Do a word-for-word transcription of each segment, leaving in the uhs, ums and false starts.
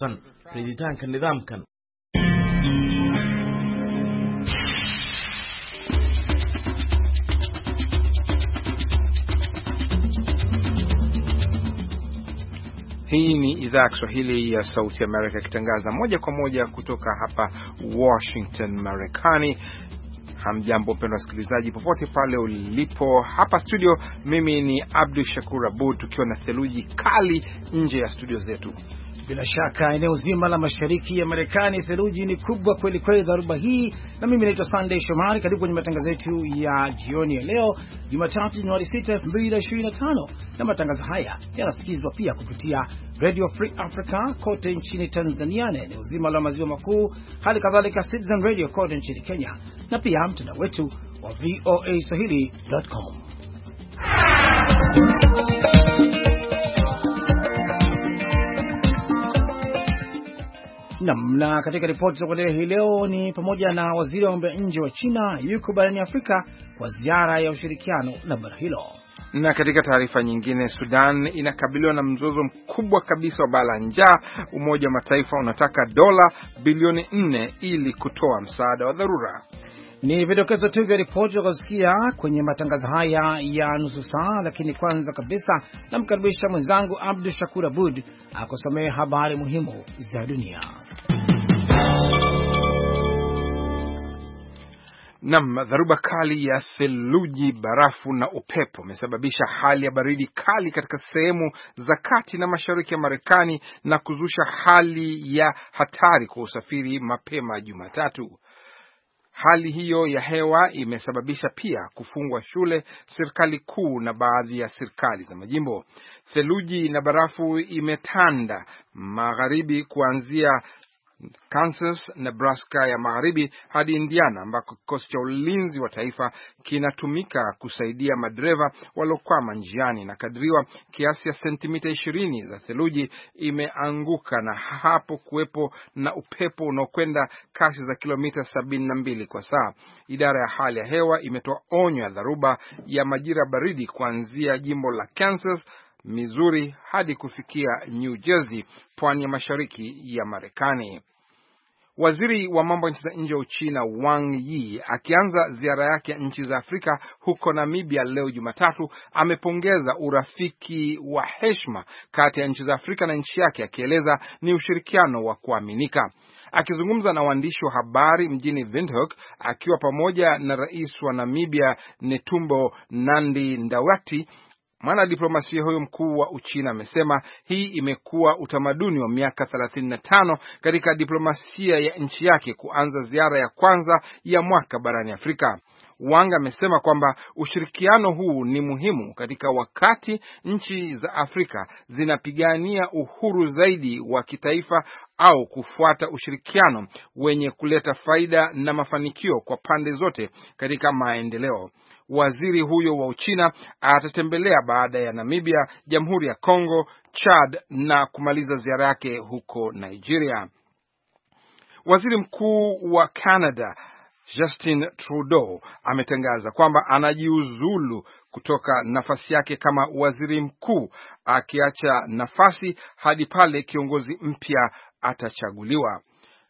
Friditaanka nidaamkan. Hii ni idhaa ya Kiswahili ya Sauti Amerika ikitangaza moja kwa moja kutoka hapa Washington, Marekani. Hamjambo mpendwa wasikilizaji popote pale ulipo. Hapa studio mimi ni Abdul Shakur Abud, tukiwa na theluji kali nje ya studio zetu. Bila shaka eneo zima la mashariki ya Marekani theluji ni kubwa kweli kweli dharuba hii. Na mimi naitwa Sunday Shomari, karibu kwenye matangazo yetu ya jioni ya leo Jumatatu Januari sita elfu mbili ishirini na tano. Na matangazo haya yanasikizwa pia kupitia Radio Free Africa kote nchini Tanzania na eneo zima la maziwa makuu, hali kadhalika Citizen Radio kote nchini Kenya, na pia mtandao wetu wa V O A swahili dot com. Na katika ripoti za kuendelea hii leo ni pamoja na waziri wa mambo ya nje wa China yuko barani Afrika kwa ziara ya ushirikiano na bara hilo. Na katika taarifa nyingine, Sudan inakabiliwa na mzozo mkubwa kabisa wa bala njaa. Umoja wa Mataifa unataka dola bilioni nne ili kutoa msaada wa dharura. Ni vidokezo tu vya ripoti za kusikia kwenye matangazo haya ya nusu saa, lakini kwanza kabisa namkaribisha mwenzangu Abdul Shakur Abud akusomee habari muhimu za dunia. Naam, dharuba kali ya theluji, barafu na upepo imesababisha hali ya baridi kali katika sehemu za kati na mashariki ya Marekani na kuzusha hali ya hatari kwa usafiri mapema Jumatatu. Hali hiyo ya hewa imesababisha pia kufungwa shule, serikali kuu na baadhi ya serikali za majimbo. Theluji na barafu imetanda magharibi kuanzia Kansas, Nebraska ya magharibi hadi Indiana, ambako kikosi cha ulinzi wa taifa kinatumika kusaidia madereva waliokwama njiani, na kadriwa kiasi ya sentimita ishirini za theluji imeanguka, na hapo kuwepo na upepo unaokwenda kasi za kilomita sabini na mbili kwa saa. Idara ya hali ya hewa imetoa onyo ya dharuba ya majira baridi kuanzia jimbo la Kansas, Missouri hadi kufikia New Jersey, pwani ya mashariki ya Marekani. Waziri wa mambo ya nje wa China Wang Yi akianza ziara yake ya nchi za Afrika huko Namibia leo Jumatatu amepongeza urafiki wa heshima kati ya nchi za Afrika na nchi yake, akieleza ni ushirikiano wa kuaminika. Akizungumza na waandishi wa habari mjini Windhoek akiwa pamoja na rais wa Namibia Netumbo Nandi-Ndaitwah, mwana diplomasia huyo mkuu wa Uchina amesema hii imekuwa utamaduni wa miaka thelathini na tano katika diplomasia ya nchi yake kuanza ziara ya kwanza ya mwaka barani Afrika. Wang amesema kwamba ushirikiano huu ni muhimu katika wakati nchi za Afrika zinapigania uhuru zaidi wa kitaifa au kufuata ushirikiano wenye kuleta faida na mafanikio kwa pande zote katika maendeleo. Waziri huyo wa Uchina atatembelea baada ya Namibia, Jamhuri ya Kongo, Chad na kumaliza ziara yake huko Nigeria. Waziri Mkuu wa Canada Justin Trudeau ametangaza kwamba anajiuzulu kutoka nafasi yake kama waziri mkuu, akiacha nafasi hadi pale kiongozi mpya atachaguliwa.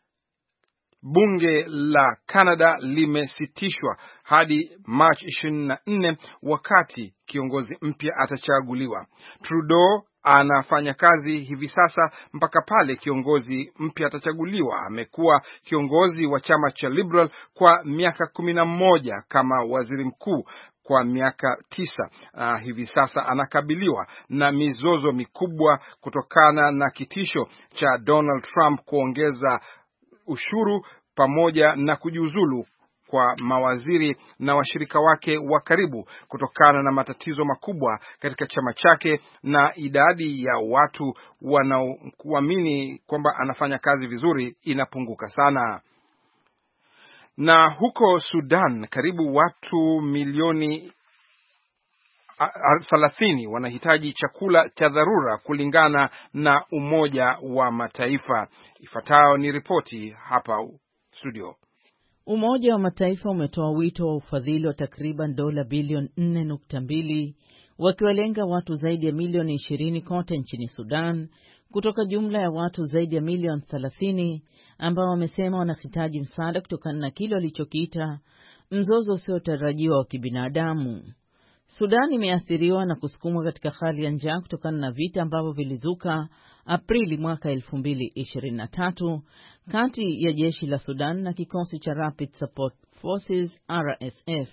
Bunge la Canada limesitishwa hadi March ishirini na nne wakati kiongozi mpya atachaguliwa. Trudeau anafanya kazi hivi sasa mpaka pale kiongozi mpya atachaguliwa. Amekuwa kiongozi wa chama cha Liberal kwa miaka kumi na moja kama waziri mkuu kwa miaka tisa. Uh, hivi sasa anakabiliwa na mizozo mikubwa kutokana na kitisho cha Donald Trump kuongeza ushuru pamoja na kujiuzulu kwa mawaziri na washirika wake wa karibu kutokana na matatizo makubwa katika chama chake na idadi ya watu wanaokuamini kwamba anafanya kazi vizuri inapunguka sana. Na huko Sudan karibu watu milioni thelathini wanahitaji chakula cha dharura kulingana na Umoja wa Mataifa. Ifuatayo ni ripoti hapa studio. Umoja wa Mataifa umetoa wito wa ufadhili wa takriban dola bilioni nne nukta mbili wakiwalenga watu zaidi ya milioni ishirini kote nchini Sudan kutoka jumla ya watu zaidi ya milioni thelathini ambao wamesema wanahitaji msaada kutokana na kile walichokiita mzozo usiotarajiwa wa kibinadamu. Sudan imeathiriwa na kusukumwa katika hali ya njaa kutokana na vita ambavyo vilizuka Aprili mwaka elfu mbili ishirini na tatu kati ya jeshi la Sudan na kikosi cha Rapid Support Forces R S F.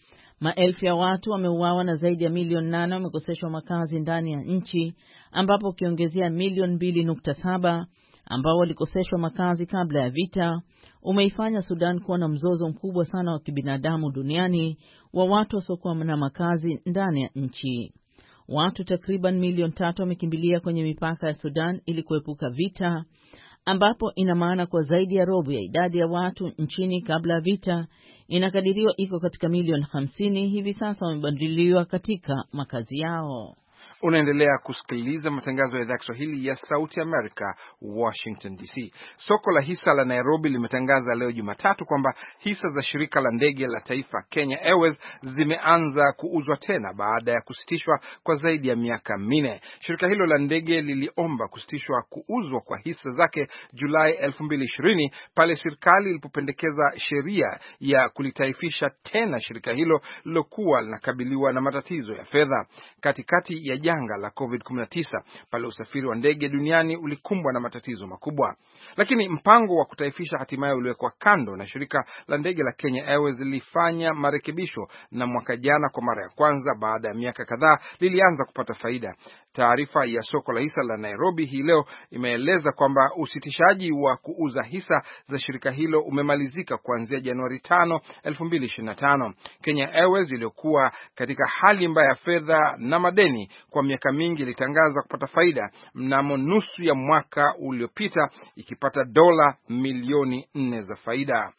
Maelfu ya watu wameuawa na zaidi ya milioni nane wamekoseshwa makazi ndani ya nchi, ambapo ukiongezea milioni mbili nukta saba ambao walikoseshwa makazi kabla ya vita, umeifanya Sudan kuwa na mzozo mkubwa sana wa kibinadamu duniani wa watu wasiokuwa na makazi ndani ya nchi. Watu takriban milioni tatu wamekimbilia kwenye mipaka ya Sudan ili kuepuka vita, ambapo ina maana kwa zaidi ya robo ya idadi ya watu nchini kabla ya vita inakadiriwa iko katika milioni hamsini hivi sasa wamebadiliwa katika makazi yao. Unaendelea kusikiliza matangazo ya idhaa ya Kiswahili ya Sauti Amerika, Washington D C. Soko la hisa la Nairobi limetangaza leo Jumatatu kwamba hisa za shirika la ndege la taifa Kenya Airways zimeanza kuuzwa tena baada ya kusitishwa kwa zaidi ya miaka minne. Shirika hilo la ndege liliomba kusitishwa kuuzwa kwa hisa zake Julai elfu mbili ishirini pale serikali ilipopendekeza sheria ya kulitaifisha tena shirika hilo lilokuwa linakabiliwa na matatizo ya fedha katikati ya janga la covid kumi na tisa pale usafiri wa ndege duniani ulikumbwa na matatizo makubwa. Lakini mpango wa kutaifisha hatimaye uliwekwa kando na shirika la ndege la Kenya Airways lilifanya marekebisho na mwaka jana kwa mara ya kwanza baada ya miaka kadhaa lilianza kupata faida. Taarifa ya soko la hisa la Nairobi hii leo imeeleza kwamba usitishaji wa kuuza hisa za shirika hilo umemalizika kuanzia Januari tano elfu mbili ishirini na tano. Kenya Airways iliyokuwa katika hali mbaya ya fedha na madeni kwa miaka mingi ilitangaza kupata faida mnamo nusu ya mwaka uliopita ikipata dola milioni nne za faida.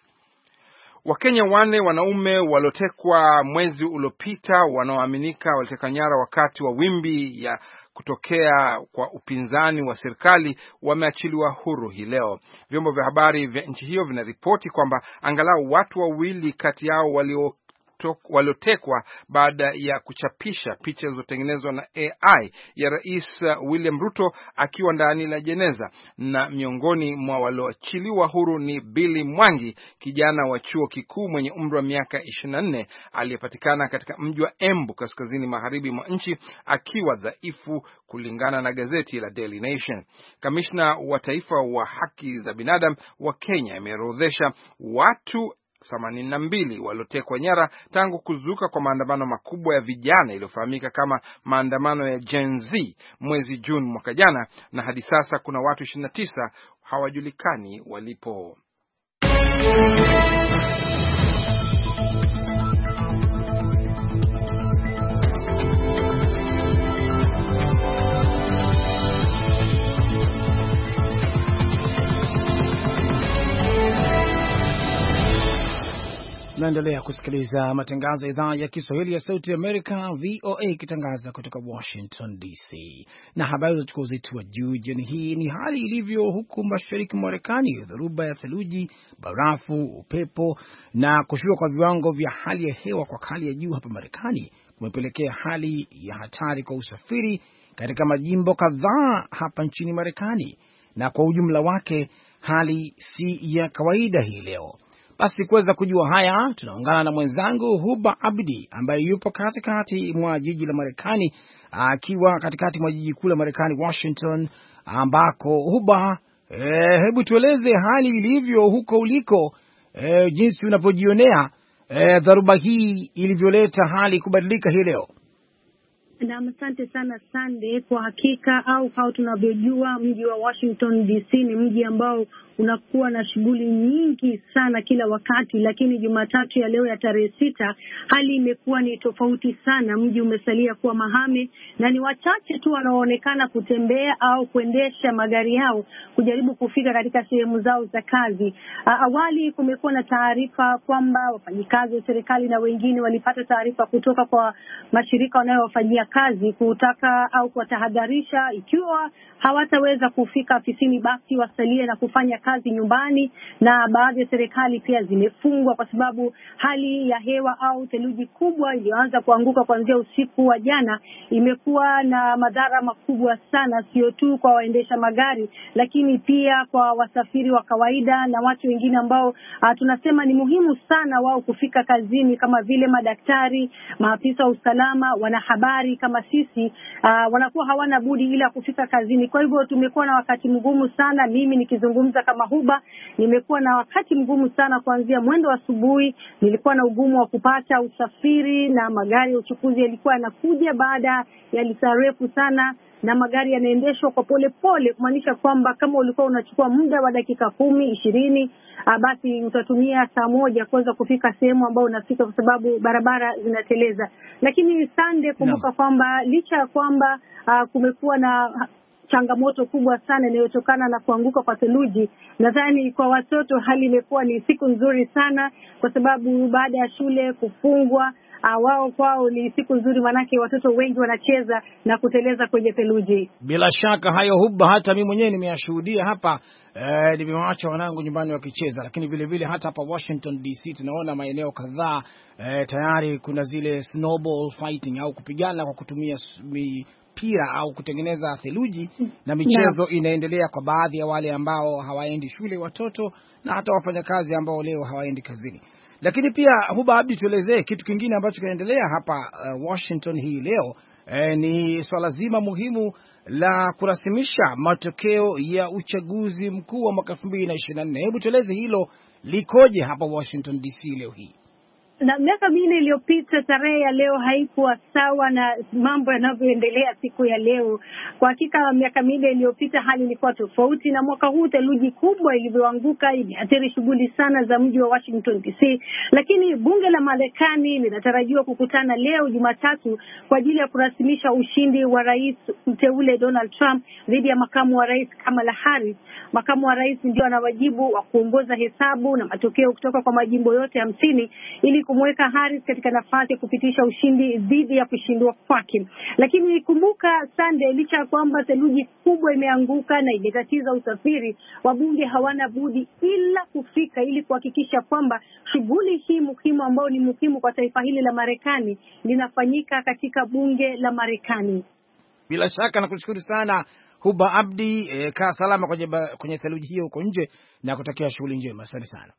Wakenya wane wanaume waliotekwa mwezi uliopita wanaoaminika waliteka nyara wakati wa wimbi ya kutokea kwa upinzani wa serikali wameachiliwa huru hii leo. Vyombo vya habari vya nchi hiyo vinaripoti kwamba angalau watu wawili kati yao walio waliotekwa baada ya kuchapisha picha zilizotengenezwa na A I ya Rais William Ruto akiwa ndani la jeneza, na miongoni mwa walioachiliwa huru ni Billy Mwangi, kijana wa chuo kikuu mwenye umri wa miaka ishirini na nne aliyepatikana katika mji wa Embu kaskazini magharibi mwa nchi akiwa dhaifu, kulingana na gazeti la Daily Nation. Kamishna wa taifa wa haki za binadamu wa Kenya ameorodhesha watu themanini na mbili waliotekwa nyara tangu kuzuka kwa maandamano makubwa ya vijana iliyofahamika kama maandamano ya Gen Z mwezi Juni mwaka jana, na hadi sasa kuna watu ishirini na tisa hawajulikani walipo. Naendelea kusikiliza matangazo ya idhaa ya Kiswahili ya Sauti ya Amerika, V O A, ikitangaza kutoka Washington D C. Na habari za tukio zetu wa juu jioni hii ni hali ilivyo huku mashariki mwa Marekani. Dhoruba ya theluji, barafu, upepo na kushuka kwa viwango vya hali ya hewa kwa hali ya juu hapa Marekani kumepelekea hali ya hatari kwa usafiri katika majimbo kadhaa hapa nchini Marekani, na kwa ujumla wake hali si ya kawaida hii leo. Basi kuweza kujua haya tunaungana na mwenzangu Huba Abdi ambaye yupo katikati mwa jiji la Marekani, akiwa katikati mwa jiji kuu la Marekani Washington, ambako Huba, eh, hebu tueleze hali ilivyo huko uliko, eh, jinsi unavyojionea eh, dharuba hii ilivyoleta hali kubadilika hii leo. Na asante sana Sunday. Kwa hakika au kama tunavyojua, mji wa Washington D C ni mji ambao unakuwa na shughuli nyingi sana kila wakati, lakini Jumatatu ya leo ya tarehe sita hali imekuwa ni tofauti sana. Mji umesalia kuwa mahame na ni wachache tu wanaoonekana kutembea au kuendesha magari yao kujaribu kufika katika sehemu zao za kazi. Awali kumekuwa na taarifa kwamba wafanyikazi wa serikali na wengine walipata taarifa kutoka kwa mashirika wanayowafanyia kazi kutaka au kuwatahadharisha ikiwa hawataweza kufika ofisini basi wasalie na kufanya kazi nyumbani, na baadhi ya serikali pia zimefungwa kwa sababu hali ya hewa au theluji kubwa iliyoanza kuanguka kuanzia usiku wa jana imekuwa na madhara makubwa sana, sio tu kwa waendesha magari lakini pia kwa wasafiri wa kawaida na watu wengine ambao uh, tunasema ni muhimu sana wao kufika kazini, kama vile madaktari, maafisa wa usalama, wanahabari kama sisi uh, wanakuwa hawana budi ila kufika kazini. Kwa hivyo tumekuwa na wakati mgumu sana. Mimi nikizungumza kama Huba, nimekuwa na wakati mgumu sana kuanzia mwendo wa asubuhi. Nilikuwa na ugumu wa kupata usafiri na magari ya uchukuzi yalikuwa yanakuja baada ya lisaa refu sana, na magari yanaendeshwa kwa pole pole, kumaanisha kwamba kama ulikuwa unachukua muda wa dakika kumi, ishirini, basi utatumia saa moja kuweza kufika sehemu ambayo unafika kwa sababu barabara zinateleza. Lakini Sunday, kumbuka no. kwamba licha ya kwamba uh, kumekuwa na changamoto kubwa sana inayotokana na kuanguka kwa theluji, nadhani kwa watoto hali imekuwa ni siku nzuri sana kwa sababu baada ya shule kufungwa, Uh, wao kwao ni siku nzuri, manake watoto wengi wanacheza na kuteleza kwenye theluji. Bila shaka hayo Huba, hata mimi mwenyewe nimeyashuhudia hapa. Eh, nimewaacha wanangu nyumbani wakicheza, lakini vile vile hata hapa Washington D C tunaona maeneo kadhaa eh, tayari kuna zile snowball fighting au kupigana kwa kutumia mipira au kutengeneza theluji, na michezo no. inaendelea kwa baadhi ya wale ambao hawaendi shule watoto, na hata wafanyakazi ambao leo hawaendi kazini. Lakini pia Huba Abdi, tuelezee kitu kingine ambacho kinaendelea hapa uh, Washington hii leo. Eh, ni swala zima muhimu la kurasimisha matokeo ya uchaguzi mkuu wa mwaka elfu mbili na ishirini na nne. Hebu tueleze hilo likoje hapa Washington D C leo hii? Na miaka minne iliyopita tarehe ya leo haikuwa sawa na mambo yanavyoendelea siku ya leo. Kwa hakika miaka minne iliyopita hali ilikuwa tofauti, na mwaka huu theluji kubwa ilivyoanguka imeathiri shughuli sana za mji wa Washington D C. Lakini bunge la Marekani linatarajiwa kukutana leo Jumatatu kwa ajili ya kurasimisha ushindi wa rais mteule Donald Trump dhidi ya makamu wa rais Kamala Harris. Makamu wa rais ndio ana wajibu wa kuongoza hesabu na matokeo kutoka kwa majimbo yote hamsini ili kumweka Harris katika nafasi ya kupitisha ushindi dhidi ya kushindwa kwake. Lakini kumbuka Sunday, licha ya kwamba theluji kubwa imeanguka na imetatiza usafiri, wabunge hawana budi ila kufika ili kuhakikisha kwamba shughuli hii muhimu ambayo ni muhimu kwa taifa hili la Marekani linafanyika katika bunge la Marekani. Bila shaka nakushukuru sana Huba Abdi, e, kaa salama kwenye kwenye theluji hiyo huko nje na kutakia shughuli njema. Asante sana.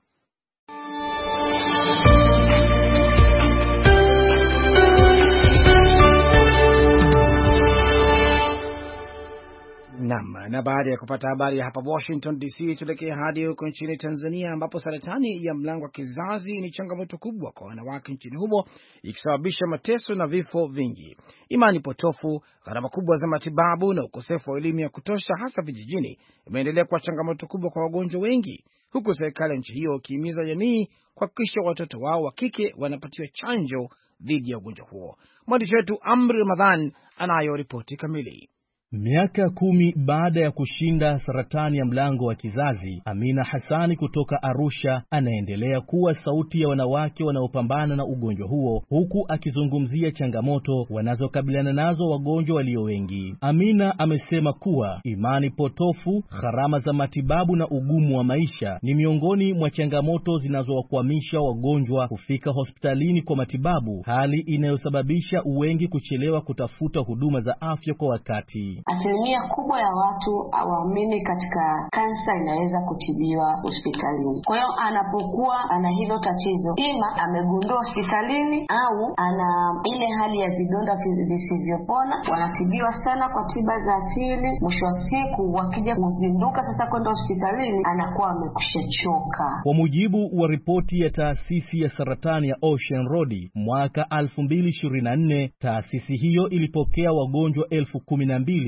Naam, na baada ya kupata habari ya hapa Washington D C, tuelekee hadi huko nchini Tanzania ambapo saratani ya mlango wa kizazi ni changamoto kubwa kwa wanawake nchini humo, ikisababisha mateso na vifo vingi. Imani potofu, gharama kubwa za matibabu na ukosefu wa elimu ya kutosha hasa vijijini imeendelea kuwa changamoto kubwa kwa wagonjwa wengi, huku serikali ya nchi hiyo ikihimiza jamii kuhakikisha watoto wao wa kike wanapatiwa chanjo dhidi ya ugonjwa huo. Mwandishi wetu Amri Ramadhan anayo ripoti kamili. Miaka kumi baada ya kushinda saratani ya mlango wa kizazi, Amina Hassani kutoka Arusha anaendelea kuwa sauti ya wanawake wanaopambana na ugonjwa huo, huku akizungumzia changamoto wanazokabiliana nazo wagonjwa walio wengi. Amina amesema kuwa imani potofu, gharama za matibabu na ugumu wa maisha ni miongoni mwa changamoto zinazowakwamisha wagonjwa kufika hospitalini kwa matibabu, hali inayosababisha wengi kuchelewa kutafuta huduma za afya kwa wakati. Asilimia kubwa ya watu hawaamini katika kansa inaweza kutibiwa hospitalini. Kwa hiyo anapokuwa ana hilo tatizo, ima amegundua hospitalini au ana ile hali ya vidonda visivyopona, wanatibiwa sana kwa tiba za asili. Mwisho wa siku wakija kuzinduka sasa kwenda hospitalini, anakuwa amekushachoka. Kwa mujibu wa ripoti ya taasisi ya saratani ya Ocean Road mwaka elfu mbili ishirini na nne, taasisi hiyo ilipokea wagonjwa elfu kumi na mbili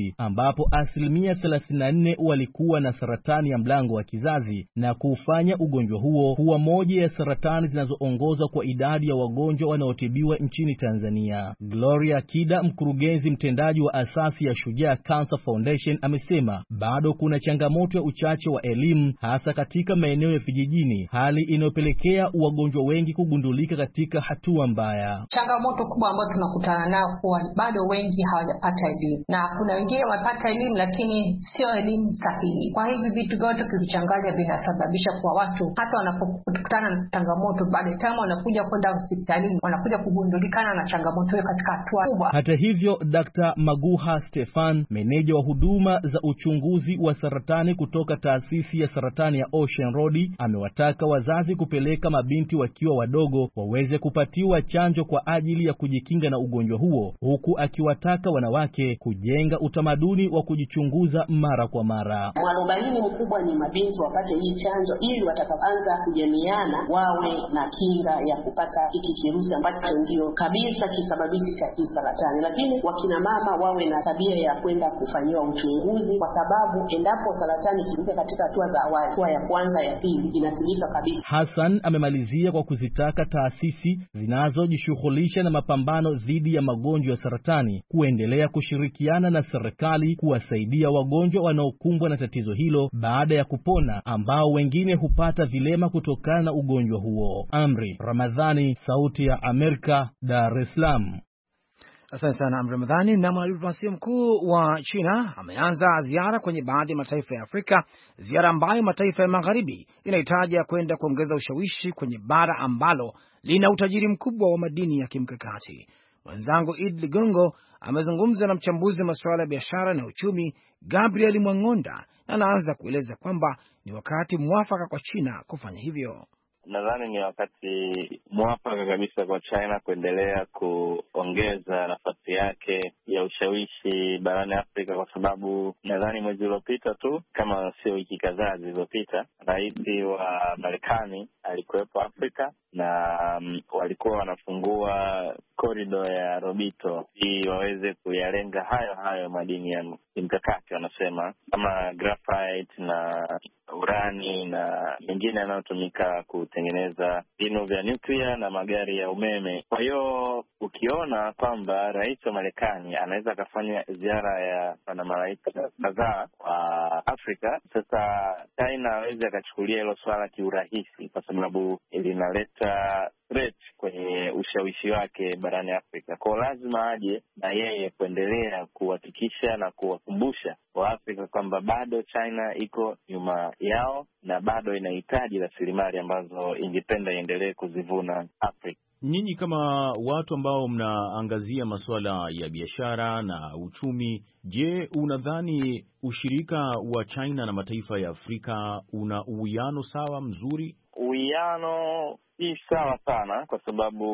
kizazi, ambapo asilimia thelathini na nne walikuwa na saratani ya mlango wa kizazi na kufanya ugonjwa huo kuwa moja ya saratani zinazoongoza kwa idadi ya wagonjwa wanaotibiwa nchini Tanzania. Gloria Kida, mkurugenzi mtendaji wa asasi ya Shujaa Cancer Foundation, amesema bado kuna changamoto ya uchache wa elimu hasa katika maeneo ya vijijini, hali inayopelekea wagonjwa wengi kugundulika katika hatua mbaya. Changamoto kubwa ambayo tunakutana nao kwa bado wengi hawajapata elimu, na kuna wengine wamepata elimu lakini sio elimu sahihi. Kwa hivi vitu vyote tukichanganya vinasababisha kwa watu hata wanapokutana na changamoto baada tama wanakuja kwenda hospitalini wanakuja kugundulikana na changamoto hiyo katika hatua kubwa. Hata hivyo, Daktari Maguha Stefan, meneja wa huduma za uchunguzi wa saratani kutoka taasisi ya saratani ya Ocean Road, amewataka wazazi kupeleka mabinti wakiwa wadogo waweze kupatiwa chanjo kwa ajili ya kujikinga na ugonjwa huo, huku akiwataka wanawake kujenga utamaduni wa kujichunguza mara kwa mara. Mwarobaini mkubwa ni mabinti wapate hii chanjo ili watakapoanza kujamiana wawe na kinga ya kupata hiki kirusi ambacho ndio kabisa kisababishi cha hii saratani. Lakini wakina mama wawe na tabia ya kwenda kufanyiwa uchunguzi, kwa sababu endapo saratani ikifika katika hatua za awali, hatua ya kwanza ya pili, inatibika kabisa. Hassan amemalizia kwa kuzitaka taasisi zinazojishughulisha na mapambano dhidi ya magonjwa ya saratani kuendelea kushirikiana na serikali kuwasaidia wagonjwa wanaokumbwa na tatizo hilo baada ya kupona, ambao wengine hupata vilema kutokana na ugonjwa huo. Amri Ramadhani, Sauti ya Amerika, Dar es Salaam. Asante sana Amri Ramadhani. Na mwanadiplomasia mkuu wa China ameanza ziara kwenye baadhi ya mataifa ya Afrika, ziara ambayo mataifa ya magharibi inahitaji kwenda kuongeza ushawishi kwenye bara ambalo lina utajiri mkubwa wa madini ya kimkakati. Mwenzangu Id Ligongo amezungumza na mchambuzi wa masuala ya biashara na uchumi Gabriel Mwangonda, na anaanza kueleza kwamba ni wakati mwafaka kwa China kufanya hivyo. Nadhani ni wakati mwafaka kabisa kwa China kuendelea kuongeza nafasi yake ya ushawishi barani Afrika, kwa sababu nadhani mwezi uliopita tu, kama sio wiki kadhaa zilizopita, rais wa Marekani alikuwepo Afrika na um, walikuwa wanafungua korido ya Robito ili waweze kuyalenga hayo hayo madini ya mkakati, wanasema kama graphite na urani na mengine yanayotumika kutengeneza vinu vya nyuklia na magari ya umeme. Kwa hiyo ukiona kwamba rais wa Marekani anaweza akafanya ziara ya na marais kadhaa wa Afrika, sasa China hawezi akachukulia hilo swala kiurahisi, kwa sababu linaleta threat kwenye ushawishi wake barani Afrika. Kwa lazima aje na yeye kuendelea kuhakikisha na kuwakumbusha wa Afrika kwamba bado China iko nyuma yao na bado inahitaji rasilimali ambazo ingependa iendelee kuzivuna Afrika. Nyinyi kama watu ambao mnaangazia masuala ya biashara na uchumi, je, unadhani ushirika wa China na mataifa ya Afrika una uwiano sawa mzuri? Uwiano si sawa sana, kwa sababu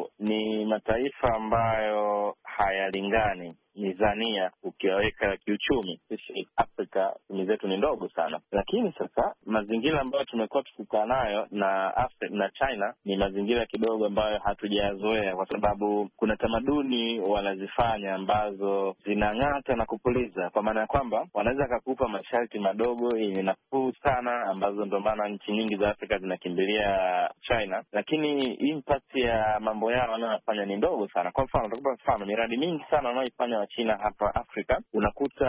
ni mataifa ambayo hayalingani mizania ukiwaweka kiuchumi. Sisi Afrika uchumi zetu ni ndogo sana, lakini sasa mazingira ambayo tumekuwa tukikaa nayo na Afrika na China ni mazingira kidogo ambayo hatujayazoea, kwa sababu kuna tamaduni wanazifanya ambazo zinang'ata na kupuliza, kwa maana ya kwamba wanaweza kukupa masharti madogo yenye nafuu sana, ambazo ndio maana nchi nyingi za Afrika zinakimbilia China, lakini impact ya mambo yao wanayofanya ni ndogo sana. Kwa mfano, nitakupa mfano, miradi mingi sana wanaoifanya wa China hapa Afrika, unakuta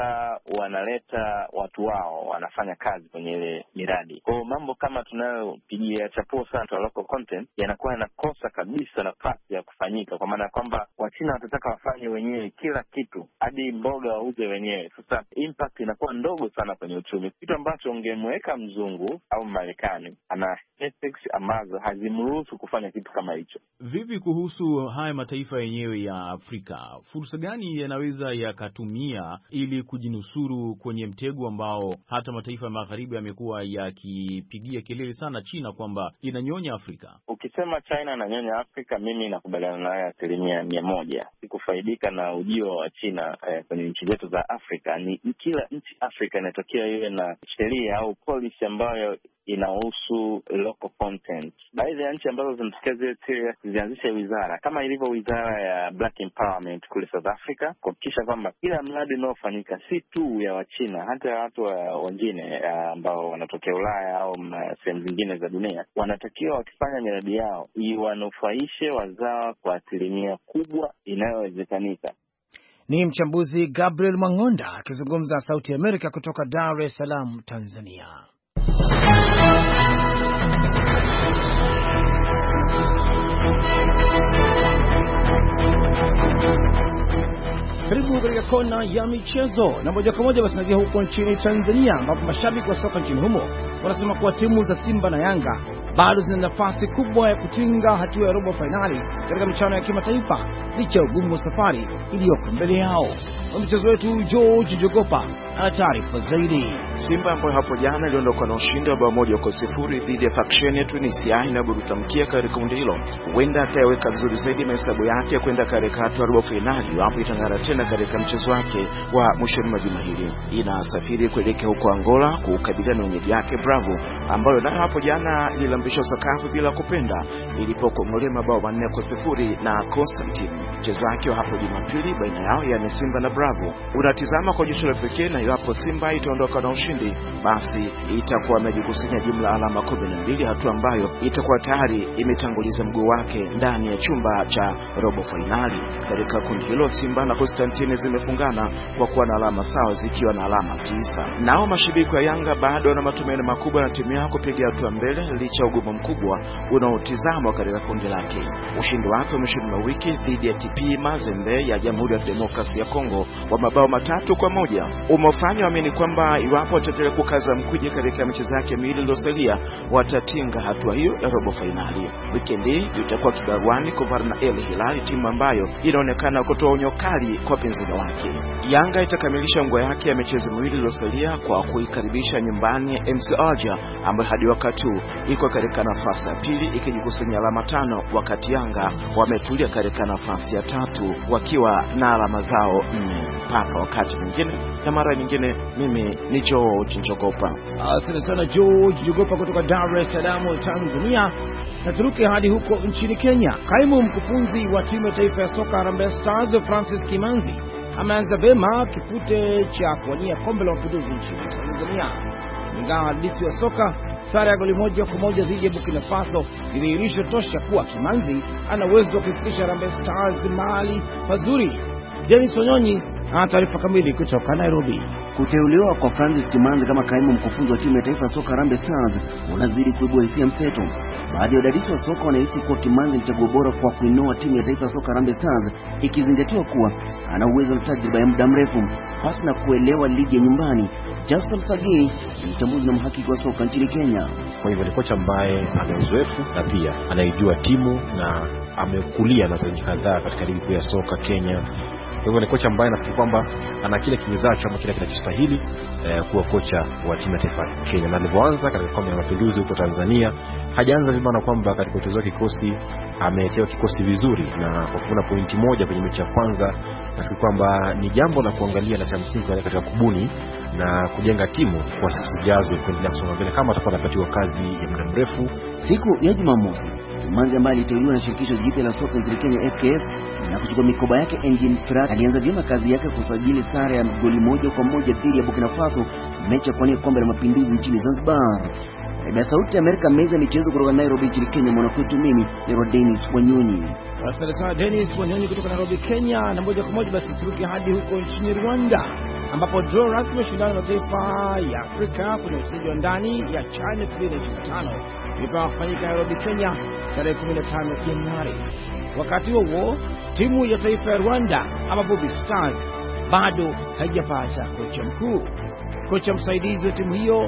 wanaleta watu wao wanafanya kazi kwenye ile miradi. Kwa mambo kama tunayopigia chapuo sana kwa local content yanakuwa yanakosa kabisa nafasi ya kufanyika, kwa maana kwamba Wachina watataka wafanye wenyewe kila kitu, hadi mboga wauze wenyewe. Sasa impact inakuwa ndogo sana kwenye uchumi, kitu ambacho ungemweka mzungu au Marekani ana ethics ambazo hazimruhusu kufanya kitu kama hicho. Vipi kuhusu haya mataifa yenyewe ya Afrika? Fursa gani yanaweza yakatumia ili kujinusuru kwenye mtego ambao hata mataifa ya magharibi yamekuwa yakipigia kelele sana China kwamba inanyonya Afrika? Ukisema China inanyonya Afrika, mimi nakubaliana naye asilimia mia moja. Sikufaidika na ujio wa China eh, kwenye nchi zetu za Afrika. Ni kila nchi Afrika inatokea iwe na sheria au policy ambayo inahusu local content. Baadhi ya nchi ambazo zinatokea zile serious zianzishe wizara kama ilivyo wizara ya Black Empowerment kule South Africa, kuhakikisha kwamba kila mradi unaofanyika si tu ya Wachina, hata ya watu wa wengine ambao wanatokea Ulaya au sehemu zingine za dunia, wanatakiwa wakifanya miradi yao iwanufaishe wazawa kwa asilimia kubwa inayowezekanika. Ni mchambuzi Gabriel Mang'onda akizungumza Sauti ya Amerika kutoka Dar es Salaam, Tanzania. Karibu katika kona ya michezo, na moja kwa moja basi nagia huko nchini Tanzania, ambapo mashabiki wa soka nchini humo wanasema kuwa timu za Simba na Yanga bado zina nafasi kubwa ya kutinga hatua ya robo finali katika michuano ya kimataifa licha ya ugumu wa safari iliyoko mbele yao. Mchezo wetu George Jogopa ana taarifa zaidi. Simba ambayo hapo jana iliondoka na ushindi wa bao moja kwa sifuri dhidi ya faction ya Tunisia inaburuta mkia katika kundi hilo, huenda ataweka vizuri zaidi mahesabu yake kwenda katika hatua ya robo finali hapo itangara tena katika mchezo wake wa mwishoni mwa juma hili. Inasafiri kuelekea huko Angola kukabiliana na wenyeji yake Bravo, ambayo nayo hapo jana ililambisha sakafu bila kupenda ilipokongolewa mabao manne kwa sifuri na Constantine. Mchezo wake wa hapo Jumapili baina yao yani Simba na Bravo unatizama kwa jicho la pekee, na iwapo Simba itaondoka na ushindi basi itakuwa imejikusanya jumla alama kumi na mbili, hatua ambayo itakuwa tayari imetanguliza mguu wake ndani ya chumba cha robo finali. Katika kundi hilo Simba na Constantine zimefungana kwa kuwa na alama sawa zikiwa na alama tisa. Nao mashabiki wa Yanga bado wana matumaini makubwa na timu yao kupiga hatua mbele licha ugumu mkubwa unaotizamwa katika kundi lake. Ushindi wake mwishoni mwa wiki dhidi ya T P Mazembe ya Jamhuri ya Demokrasia ya Kongo wa mabao matatu kwa moja umefanya waamini kwamba iwapo wataendelea kukaza mkwiji katika michezo yake miwili iliyosalia watatinga hatua hiyo ya robo finali. Weekend hii itakuwa kibaruani kuvana na El Hilal, timu ambayo inaonekana kutoa onyo kali kwa pinzani wake. Yanga itakamilisha ngwe yake ya michezo miwili iliyosalia kwa kuikaribisha nyumbani M C Alger ambayo hadi wakati huu iko katika nafasi ya pili ikijikusanya alama tano, wakati Yanga wametulia katika nafasi ya tatu wakiwa na alama zao nne. Mpaka wakati mwingine na mara nyingine, mimi ni George Njogopa. Asante sana George Njogopa kutoka Dar es Salaam, Tanzania. Na turuke hadi huko nchini Kenya. Kaimu mkufunzi wa timu ya taifa ya soka Harambee Stars Francis Kimanzi ameanza vema kipute cha kuwania kombe la mapinduzi nchini Tanzania. Ingawa hadisi wa soka sare ya goli moja kwa moja dhidi ya Burkina Faso iliirisha tosha kuwa Kimanzi ana uwezo wa kufikisha Harambee Stars mahali pazuri. Dennis Wanyonyi ana taarifa kamili kutoka Nairobi. Kuteuliwa kwa Francis Kimanzi kama kaimu mkufunzi wa timu ya taifa soka Harambee Stars unazidi kuibua hisia mseto. Baadhi ya wadadisi wa soka wanahisi kuwa Kimanzi ni chaguo bora kwa kuinua timu ya taifa soka Harambee Stars, ikizingatiwa kuwa ana uwezo na tajriba ya muda mrefu pasi na kuelewa ligi ya nyumbani. Jason Sagini ni mchambuzi na mhakiki wa soka nchini Kenya. Kwa hivyo ni kocha ambaye ana uzoefu na pia anaijua timu na amekulia na wachezaji kadhaa katika ligi kuu ya soka Kenya. Kwa hivyo ni kocha ambaye nafikiri kwamba ana kile kiwezacho ama kile kinachostahili eh, kuwa kocha wa timu ya taifa ya Kenya. Na alivyoanza katika kombe la mapinduzi huko Tanzania, hajaanza vibaya kwamba katika uchezo wa kikosi ameteua kikosi vizuri, na kwa kuna pointi moja kwenye mechi ya kwanza, nafikiri kwamba ni jambo la kuangalia na cha msingi katika kubuni na kujenga timu kwa siku zijazo kuendelea kusonga mbele kama atakuwa anapatiwa kazi ya muda mrefu. Siku ya Jumamosi, Kimanzi ambaye aliteuliwa na shirikisho jipya la soka nchini Kenya F K F na kuchukua mikoba yake Engine Firat, alianza vyema kazi yake kusajili sare ya goli moja kwa moja dhidi ya Burkina Faso, mechi ya kuwania kombe la mapinduzi nchini Zanzibar. Na Sauti ya Amerika, meza michezo kutoka Nairobi nchini Kenya, mwanakwetu mimi ni Dennis Wanyonyi. Asante sana Dennis Wanyonyi kutoka Nairobi, Kenya. Na moja kwa moja basi turuki hadi huko nchini Rwanda, ambapo draw rasmi shindano la mataifa ya Afrika kwenye mchezo wa ndani ya China elfu mbili na ishirini na tano ilipangwa kufanyika Nairobi, Kenya tarehe kumi na tano Januari. Wakati huo timu ya taifa ya Rwanda ama Bubi Stars bado haijapata kocha mkuu. Kocha msaidizi wa timu hiyo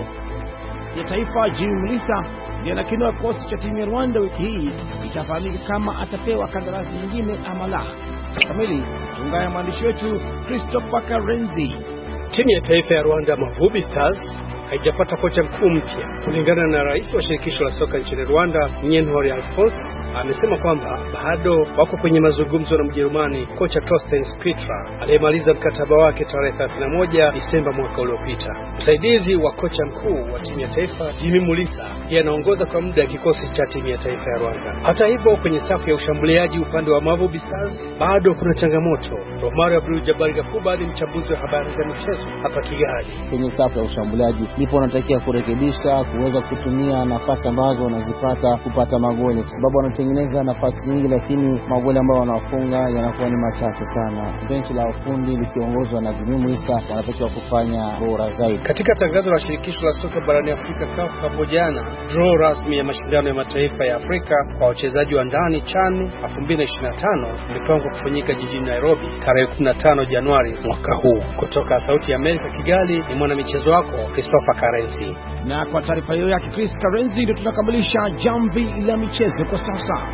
ya taifa Jimmy Mulisa ndiye anakinua kosi cha timu ya Rwanda. Wiki hii itafahamika kama atapewa kandarasi nyingine ama la. Kamili tuungane na mwandishi wetu Christopher Karenzi. Timu ya taifa ya Rwanda Mavubi Stars haijapata kocha mkuu mpya. Kulingana na rais wa shirikisho la soka nchini Rwanda, Nyenhore Alphonse, amesema kwamba bado wako kwenye mazungumzo na Mjerumani kocha Thorsten Spitter aliyemaliza mkataba wake tarehe thelathini na moja Disemba mwaka uliopita. Msaidizi wa kocha mkuu wa timu ya taifa Jimmy Mulisa yeye anaongoza kwa muda kikosi cha timu ya taifa ya Rwanda. Hata hivyo, kwenye safu ya ushambuliaji upande wa Mavubi Stars bado kuna changamoto. Romario Abdul Jabbar Gakuba ni mchambuzi wa habari za michezo hapa Kigali. Kwenye safu ya ushambuliaji ndipo wanatakiwa kurekebisha, kuweza kutumia nafasi ambazo wanazipata kupata magoli, kwa sababu wanatengeneza nafasi nyingi lakini magoli ambayo wanafunga yanakuwa ni machache sana. Benchi la ufundi likiongozwa na Jimmy Mulisa wanatakiwa kufanya bora zaidi. Katika tangazo la shirikisho la soka barani Afrika C A F hapo jana, draw rasmi ya mashindano ya mataifa ya Afrika kwa wachezaji wa ndani CHAN elfu mbili na ishirini na tano imepangwa kufanyika jijini Nairobi tarehe kumi na tano Januari mwaka huu. Kutoka Sauti ya Amerika Kigali, ni mwanamichezo wako Christopher Karenzi. Na kwa taarifa hiyo ya Chris Karenzi ndio tunakamilisha jamvi la michezo kwa sasa.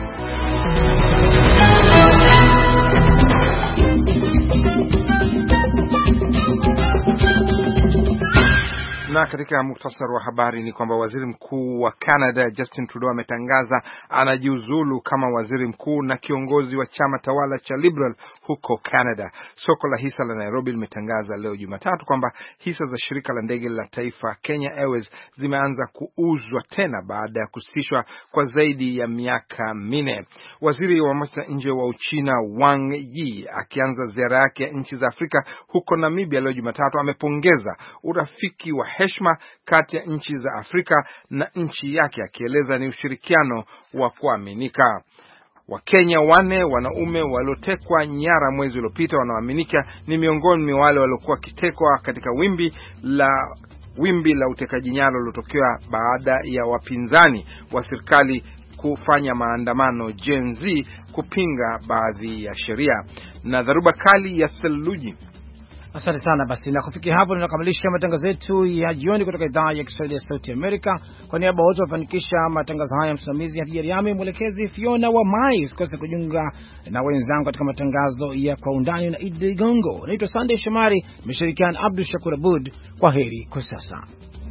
Na katika muhtasari wa habari ni kwamba waziri mkuu wa Canada Justin Trudeau ametangaza anajiuzulu kama waziri mkuu na kiongozi wa chama tawala cha Liberal huko Canada. Soko la hisa la Nairobi limetangaza leo Jumatatu kwamba hisa za shirika la ndege la taifa Kenya Airways zimeanza kuuzwa tena baada ya kusitishwa kwa zaidi ya miaka minne. Waziri wa mambo ya nje wa Uchina Wang Yi akianza ziara yake ya nchi za Afrika huko Namibia leo Jumatatu amepongeza urafiki wa heshima kati ya nchi za Afrika na nchi yake, akieleza ni ushirikiano wa kuaminika. Wakenya wane wanaume waliotekwa nyara mwezi uliopita wanaoaminika ni miongoni mwa wale waliokuwa kitekwa katika wimbi la wimbi la utekaji nyara lilotokea baada ya wapinzani wa serikali kufanya maandamano Gen Z kupinga baadhi ya sheria. Na dharuba kali ya theluji. Asante sana. Basi na kufikia hapo tunakamilisha matangazo yetu ya jioni kutoka idhaa ya Kiswahili ya Sauti ya Amerika. Kwa niaba wote wafanikisha matangazo haya, msimamizi Hadija Riami, mwelekezi Fiona wa Mai. Usikose kujiunga na wenzangu katika matangazo ya Kwa Undani na Idi Gongo. Naitwa Sunday Shomari, nimeshirikiana Abdul Shakur Abud. Kwa heri kwa sasa.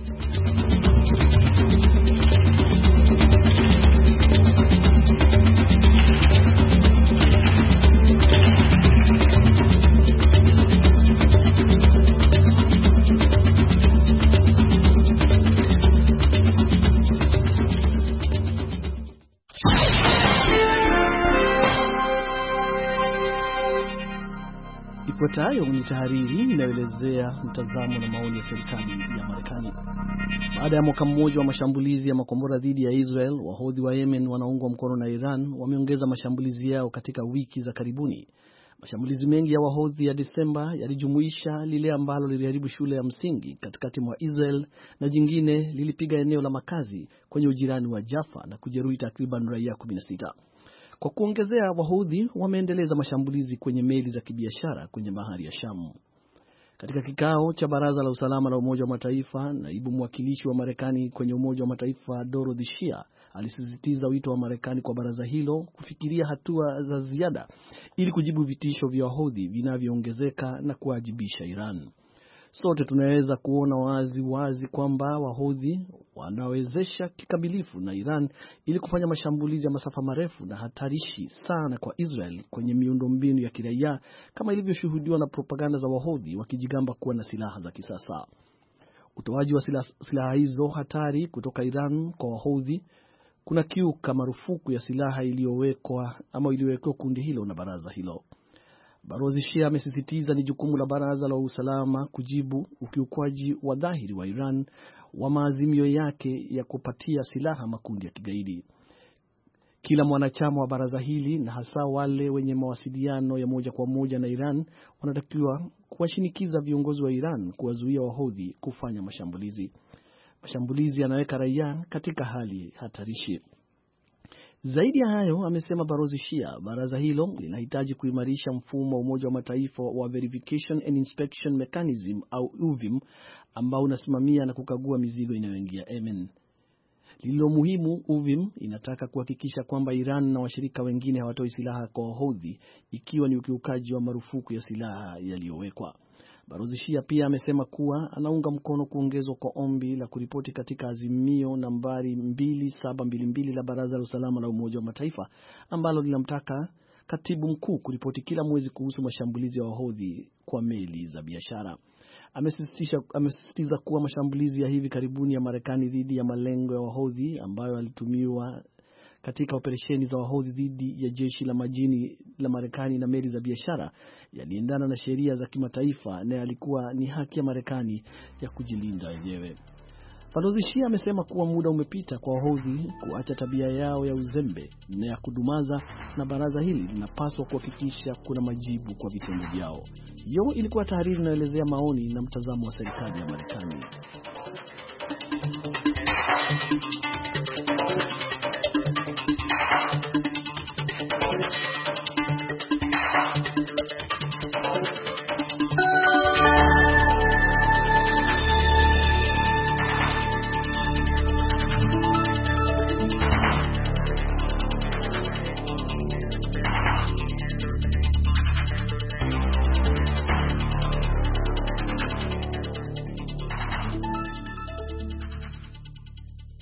Ifuatayo ni tahariri inayoelezea mtazamo na maoni ya serikali ya Marekani. Baada ya mwaka mmoja wa mashambulizi ya makombora dhidi ya Israel, wahodhi wa Yemen wanaungwa mkono na Iran wameongeza mashambulizi yao katika wiki za karibuni. Mashambulizi mengi ya wahodhi ya Desemba yalijumuisha lile ambalo liliharibu shule ya msingi katikati mwa Israel na jingine lilipiga eneo la makazi kwenye ujirani wa Jaffa na kujeruhi takriban raia kumi na sita. Kwa kuongezea, wahodhi wameendeleza mashambulizi kwenye meli za kibiashara kwenye bahari ya Shamu. Katika kikao cha Baraza la Usalama la Umoja wa Mataifa, naibu mwakilishi wa Marekani kwenye Umoja wa Mataifa Dorothy Shea alisisitiza wito wa Marekani kwa baraza hilo kufikiria hatua za ziada ili kujibu vitisho vya wahodhi vinavyoongezeka na kuwajibisha Iran. Sote tunaweza kuona wazi wazi kwamba wahodhi wanawezesha kikamilifu na Iran ili kufanya mashambulizi ya masafa marefu na hatarishi sana kwa Israel kwenye miundombinu ya kiraia, kama ilivyoshuhudiwa na propaganda za wahodhi wakijigamba kuwa na silaha za kisasa. Utoaji wa silaha, silaha hizo hatari kutoka Iran kwa wahodhi kuna kiuka marufuku ya silaha iliyowekwa ama iliyowekwa kundi hilo na baraza hilo. Balozi Shea amesisitiza ni jukumu la Baraza la Usalama kujibu ukiukwaji wa dhahiri wa Iran wa maazimio yake ya kupatia silaha makundi ya kigaidi. Kila mwanachama wa baraza hili na hasa wale wenye mawasiliano ya moja kwa moja na Iran wanatakiwa kuwashinikiza viongozi wa Iran kuwazuia wahodhi kufanya mashambulizi. Mashambulizi yanaweka raia katika hali hatarishi. Zaidi ya hayo, amesema Balozi Shea, baraza hilo linahitaji kuimarisha mfumo wa Umoja wa Mataifa wa Verification and Inspection Mechanism au U V I M ambao unasimamia na kukagua mizigo inayoingia Yemen. Lilo muhimu, U V I M inataka kuhakikisha kwamba Iran na washirika wengine hawatoi silaha kwa wahodhi ikiwa ni ukiukaji wa marufuku ya silaha yaliyowekwa. Balozi Shia pia amesema kuwa anaunga mkono kuongezwa kwa ombi la kuripoti katika azimio nambari mbili saba mbili mbili la Baraza la Usalama la Umoja wa Mataifa ambalo linamtaka katibu mkuu kuripoti kila mwezi kuhusu mashambulizi ya wahodhi kwa meli za biashara. Amesisitiza kuwa mashambulizi ya hivi karibuni ya Marekani dhidi ya malengo ya wahodhi ambayo yalitumiwa katika operesheni za wahodhi dhidi ya jeshi la majini la Marekani na meli za biashara yaliendana na sheria za kimataifa na yalikuwa ni haki ya Marekani ya kujilinda wenyewe. Balozi Shia amesema kuwa muda umepita kwa wahodhi kuacha tabia yao ya uzembe na ya kudumaza, na baraza hili linapaswa kuhakikisha kuna majibu kwa vitendo vyao. Hiyo ilikuwa tahariri inaelezea maoni na mtazamo wa serikali ya Marekani.